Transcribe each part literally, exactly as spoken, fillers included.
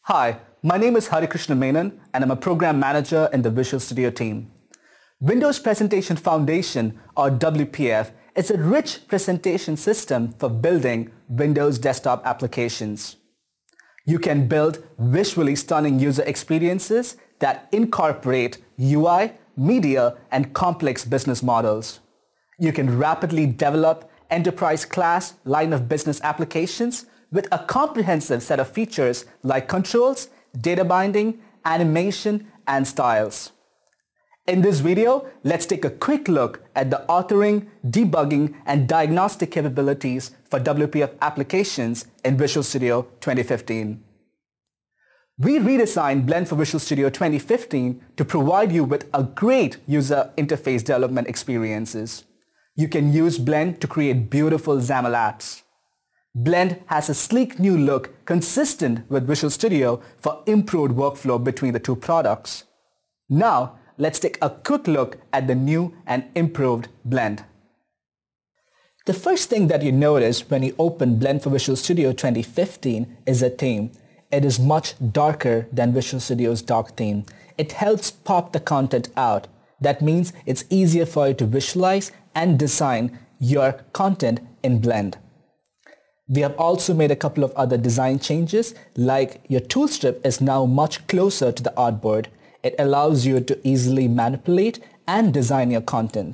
Hi, my name is Harikrishna Menon and I'm a program manager in the Visual Studio team. Windows Presentation Foundation, or W P F, is a rich presentation system for building Windows desktop applications. You can build visually stunning user experiences that incorporate U I, media, and complex business models. You can rapidly develop enterprise-class line of business applications with a comprehensive set of features like controls, data binding, animation, and styles. In this video, let's take a quick look at the authoring, debugging, and diagnostic capabilities for W P F applications in Visual Studio twenty fifteen. We redesigned Blend for Visual Studio twenty fifteen to provide you with a great user interface development experiences. You can use Blend to create beautiful XAML apps. Blend has a sleek new look consistent with Visual Studio for improved workflow between the two products. Now, let's take a quick look at the new and improved Blend. The first thing that you notice when you open Blend for Visual Studio twenty fifteen is a theme. It is much darker than Visual Studio's dark theme. It helps pop the content out. That means it's easier for you to visualize and design your content in Blend. We have also made a couple of other design changes, like your tool strip is now much closer to the artboard. It allows you to easily manipulate and design your content.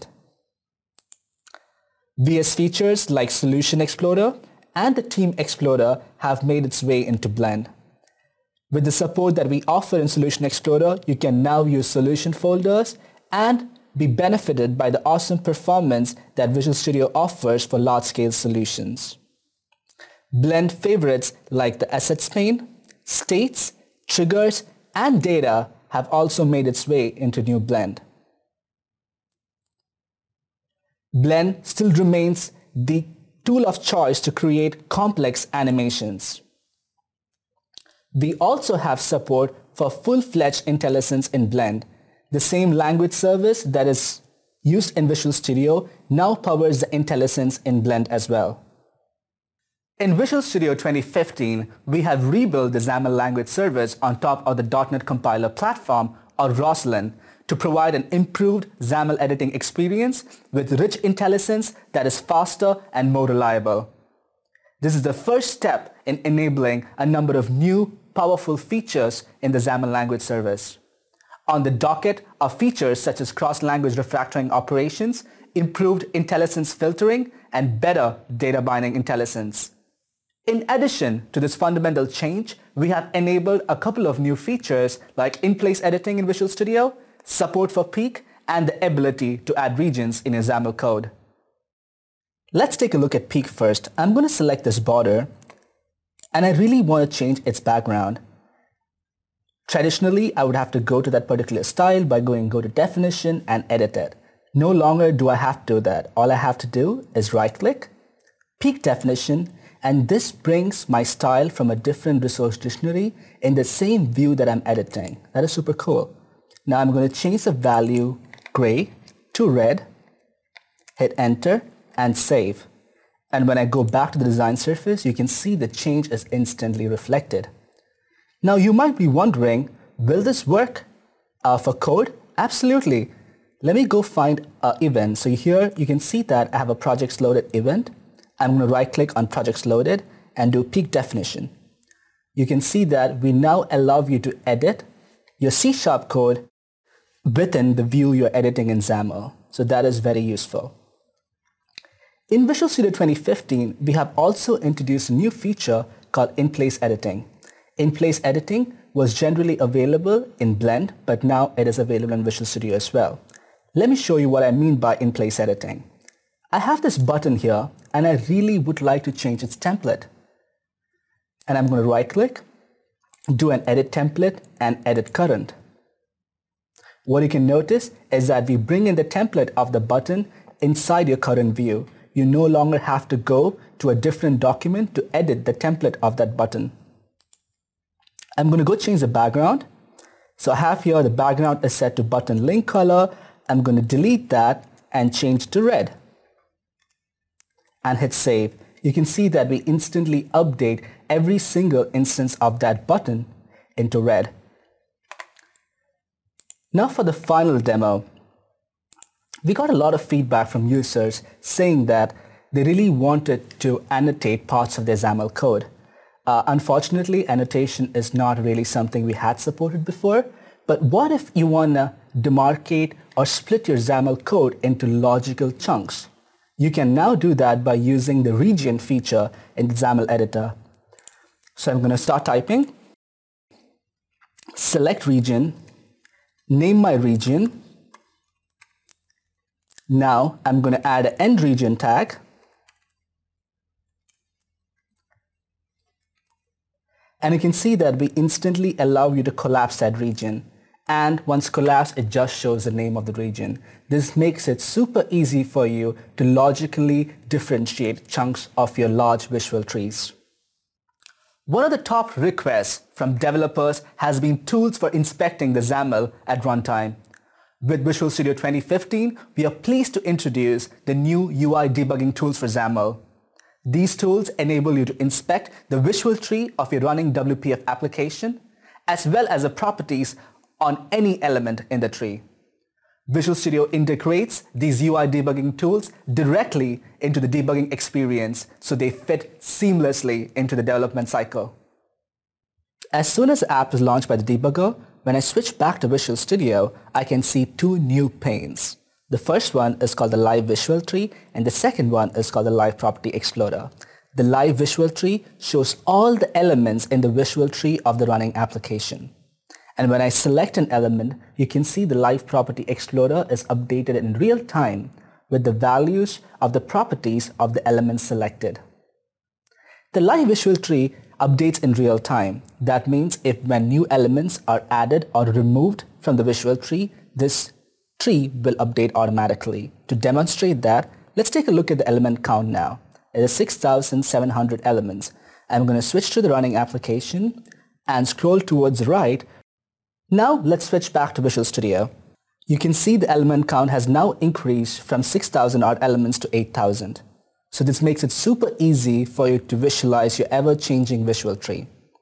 V S features like Solution Explorer and the Theme Explorer have made its way into Blend. With the support that we offer in Solution Explorer, you can now use solution folders and be benefited by the awesome performance that Visual Studio offers for large-scale solutions. Blend favorites like the Assets pane, States, Triggers, and Data have also made its way into new Blend. Blend still remains the tool of choice to create complex animations. We also have support for full-fledged IntelliSense in Blend. The same language service that is used in Visual Studio now powers the IntelliSense in Blend as well. In Visual Studio twenty fifteen, we have rebuilt the XAML language service on top of the dot net Compiler platform, or Roslyn, to provide an improved XAML editing experience with rich IntelliSense that is faster and more reliable. This is the first step in enabling a number of new, powerful features in the XAML language service. On the docket are features such as cross-language refactoring operations, improved IntelliSense filtering, and better data binding IntelliSense. In addition to this fundamental change, we have enabled a couple of new features like in-place editing in Visual Studio, support for Peek, and the ability to add regions in your XAML code. Let's take a look at Peek first. I'm going to select this border, and I really want to change its background. Traditionally, I would have to go to that particular style by going go to definition and edit it. No longer do I have to do that. All I have to do is right-click, Peek definition, and this brings my style from a different resource dictionary in the same view that I'm editing. That is super cool. Now I'm going to change the value gray to red, hit enter, and save. And when I go back to the design surface, you can see the change is instantly reflected. Now you might be wondering, will this work uh, for code? Absolutely. Let me go find an event. So here you can see that I have a projects loaded event. I'm going to right click on projects loaded and do Peek definition. You can see that we now allow you to edit your C sharp code within the view you're editing in XAML. So that is very useful. In Visual Studio twenty fifteen, we have also introduced a new feature called in-place editing. In-place editing was generally available in Blend, but now it is available in Visual Studio as well. Let me show you what I mean by in-place editing. I have this button here, and I really would like to change its template. And I'm going to right-click, do an edit template, and edit current. What you can notice is that we bring in the template of the button inside your current view. You no longer have to go to a different document to edit the template of that button. I'm going to go change the background. So I have here the background is set to button link color. I'm going to delete that and change to red. And hit save. You can see that we instantly update every single instance of that button. into red. Now for the final demo, we got a lot of feedback from users saying that they really wanted to annotate parts of their XAML code. Uh, unfortunately, annotation is not really something we had supported before, but what if you want to demarcate or split your XAML code into logical chunks? You can now do that by using the region feature in the XAML editor. So I'm going to start typing, select region, name my region. Now I'm going to add an end region tag. And you can see that we instantly allow you to collapse that region. And once collapsed, it just shows the name of the region. This makes it super easy for you to logically differentiate chunks of your large visual trees. One of the top requests from developers has been tools for inspecting the XAML at runtime. With Visual Studio twenty fifteen, we are pleased to introduce the new U I debugging tools for XAML. These tools enable you to inspect the visual tree of your running W P F application, as well as the properties on any element in the tree. Visual Studio integrates these U I debugging tools directly into the debugging experience, so they fit seamlessly into the development cycle. As soon as the app is launched by the debugger, when I switch back to Visual Studio, I can see two new panes. The first one is called the Live Visual Tree, and the second one is called the Live Property Explorer. The Live Visual Tree shows all the elements in the visual tree of the running application. And when I select an element, you can see the Live Property Explorer is updated in real time with the values of the properties of the elements selected. The Live Visual Tree updates in real time. That means if when new elements are added or removed from the visual tree, this tree will update automatically. To demonstrate that, let's take a look at the element count now. It is six thousand seven hundred elements. I'm going to switch to the running application and scroll towards the right. Now let's switch back to Visual Studio. You can see the element count has now increased from six thousand odd elements to eight thousand. So this makes it super easy for you to visualize your ever-changing visual tree.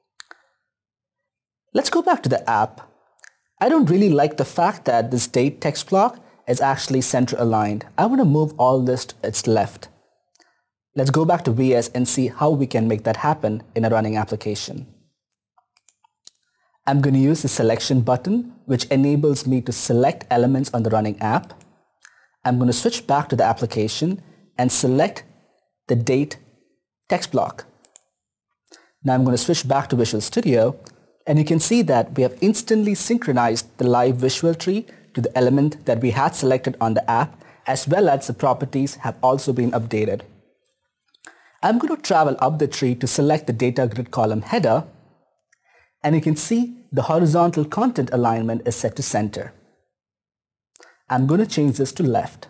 Let's go back to the app. I don't really like the fact that this date text block is actually center aligned. I want to move all this to its left. Let's go back to V S and see how we can make that happen in a running application. I'm going to use the selection button, which enables me to select elements on the running app. I'm going to switch back to the application and select the date text block. Now I'm going to switch back to Visual Studio, and you can see that we have instantly synchronized the live visual tree to the element that we had selected on the app, as well as the properties have also been updated. I'm going to travel up the tree to select the data grid column header, and you can see the horizontal content alignment is set to center. I'm going to change this to left.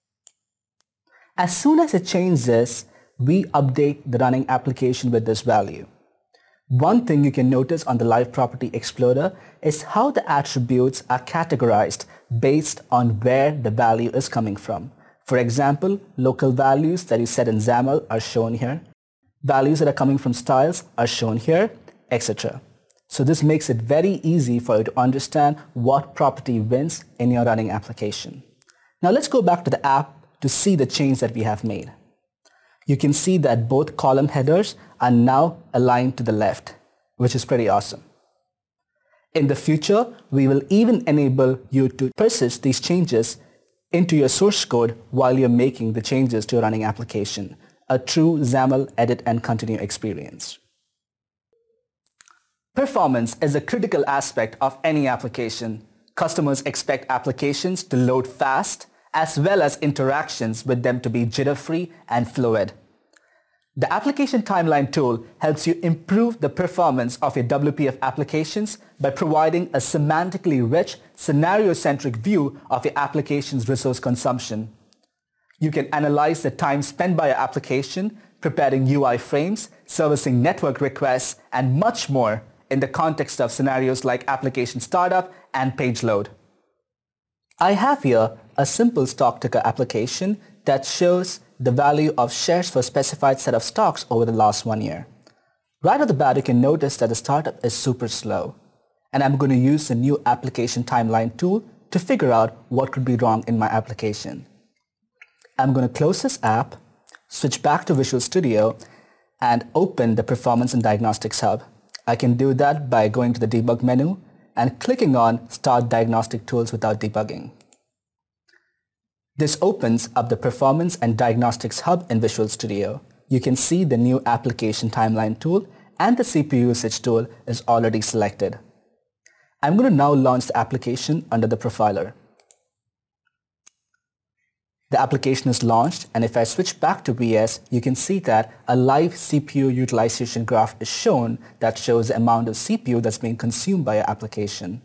As soon as it changes, we update the running application with this value. One thing you can notice on the Live Property Explorer is how the attributes are categorized based on where the value is coming from. For example, local values that you set in XAML are shown here. Values that are coming from styles are shown here, et cetera. So this makes it very easy for you to understand what property wins in your running application. Now let's go back to the app to see the change that we have made. You can see that both column headers are now aligned to the left, which is pretty awesome. In the future, we will even enable you to persist these changes into your source code while you're making the changes to your running application, a true XAML edit and continue experience. Performance is a critical aspect of any application. Customers expect applications to load fast, as well as interactions with them to be jitter-free and fluid. The Application Timeline tool helps you improve the performance of your W P F applications by providing a semantically rich, scenario-centric view of your application's resource consumption. You can analyze the time spent by your application, preparing U I frames, servicing network requests, and much more in the context of scenarios like application startup and page load. I have here a simple stock ticker application that shows the value of shares for a specified set of stocks over the last one year. Right off the bat, you can notice that the startup is super slow. and I'm going to use the new application timeline tool to figure out what could be wrong in my application. I'm going to close this app, switch back to Visual Studio, and open the Performance and Diagnostics Hub. I can do that by going to the Debug menu and clicking on Start Diagnostic Tools without debugging. This opens up the Performance and Diagnostics Hub in Visual Studio. You can see the new application timeline tool and the C P U usage tool is already selected. I'm going to now launch the application under the profiler. The application is launched, and if I switch back to V S, you can see that a live C P U utilization graph is shown that shows the amount of C P U that's being consumed by your application.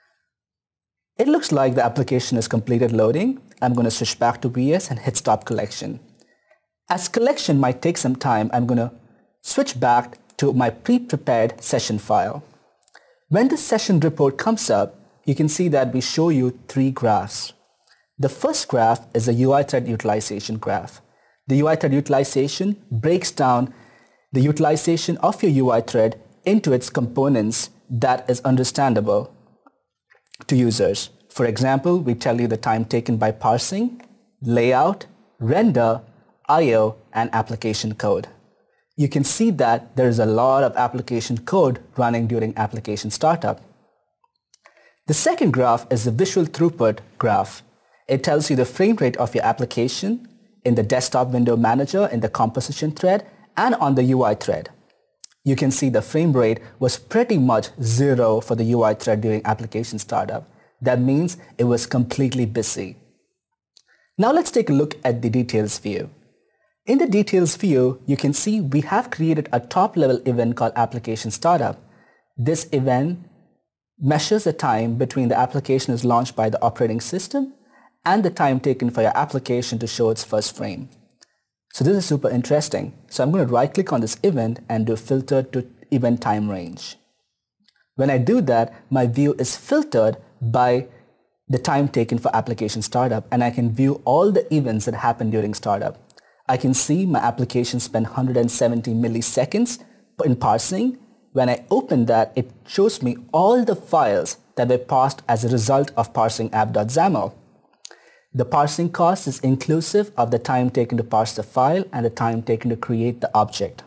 It looks like the application has completed loading. I'm going to switch back to V S and hit Stop Collection. As collection might take some time, I'm going to switch back to my pre-prepared session file. When the session report comes up, you can see that we show you three graphs. The first graph is a U I thread utilization graph. The U I thread utilization breaks down the utilization of your U I thread into its components that is understandable to users. For example, we tell you the time taken by parsing, layout, render, I O, and application code. You can see that there is a lot of application code running during application startup. The second graph is the visual throughput graph. It tells you the frame rate of your application in the desktop window manager, in the composition thread, and on the U I thread. You can see the frame rate was pretty much zero for the U I thread during application startup. That means it was completely busy. Now let's take a look at the details view. In the details view, you can see we have created a top-level event called application startup. This event measures the time between the application is launched by the operating system and the time taken for your application to show its first frame. So this is super interesting. So I'm going to right-click on this event and do filter to event time range. When I do that, my view is filtered by the time taken for application startup, and I can view all the events that happen during startup. I can see my application spent one hundred seventy milliseconds in parsing. When I open that, it shows me all the files that were parsed as a result of parsing app.xaml. The parsing cost is inclusive of the time taken to parse the file and the time taken to create the object.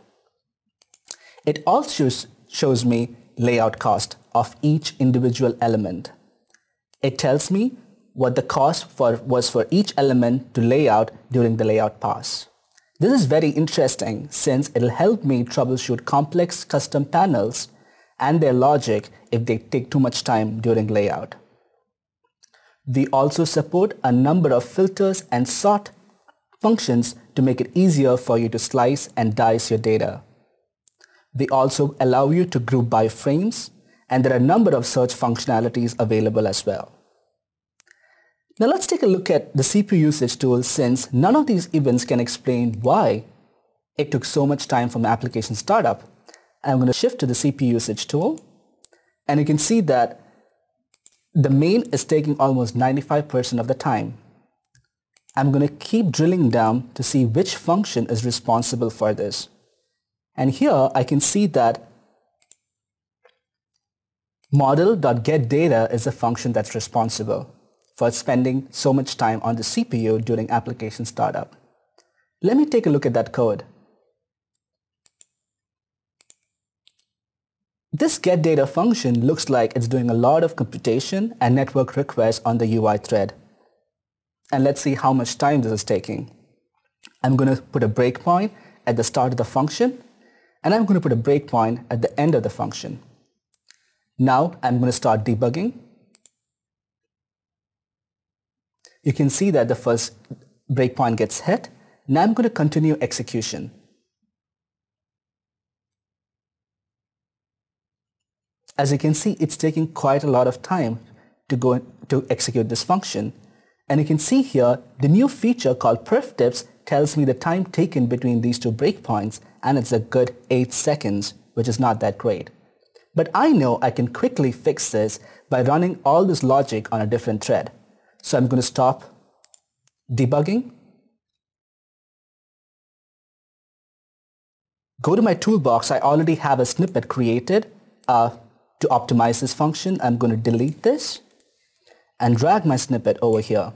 It also shows me layout cost of each individual element. It tells me what the cost for was for each element to lay out during the layout pass. This is very interesting since it'll help me troubleshoot complex custom panels and their logic if they take too much time during layout. We also support a number of filters and sort functions to make it easier for you to slice and dice your data. We also allow you to group by frames, and there are a number of search functionalities available as well. Now let's take a look at the C P U usage tool, since none of these events can explain why it took so much time from application startup. I'm going to shift to the C P U usage tool, and you can see that the main is taking almost ninety-five percent of the time. I'm going to keep drilling down to see which function is responsible for this. And here I can see that model.getData is the function that's responsible for spending so much time on the C P U during application startup. Let me take a look at that code. This getData function looks like it's doing a lot of computation and network requests on the U I thread. And let's see how much time this is taking. I'm going to put a breakpoint at the start of the function, and I'm going to put a breakpoint at the end of the function. Now I'm going to start debugging. You can see that the first breakpoint gets hit. Now I'm going to continue execution. As you can see, it's taking quite a lot of time to go to execute this function. And you can see here, the new feature called perftips tells me the time taken between these two breakpoints, and it's a good eight seconds, which is not that great. But I know I can quickly fix this by running all this logic on a different thread. So I'm going to stop debugging, go to my toolbox. I already have a snippet created, a To optimize this function, I'm going to delete this and drag my snippet over here.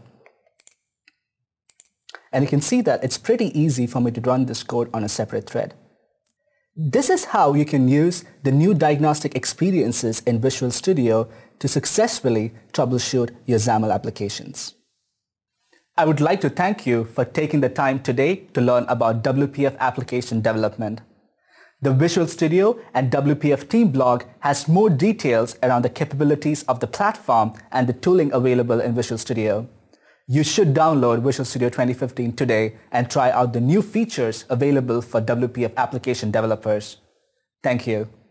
And you can see that it's pretty easy for me to run this code on a separate thread. This is how you can use the new diagnostic experiences in Visual Studio to successfully troubleshoot your XAML applications. I would like to thank you for taking the time today to learn about W P F application development. The Visual Studio and W P F team blog has more details around the capabilities of the platform and the tooling available in Visual Studio. You should download Visual Studio twenty fifteen today and try out the new features available for W P F application developers. Thank you.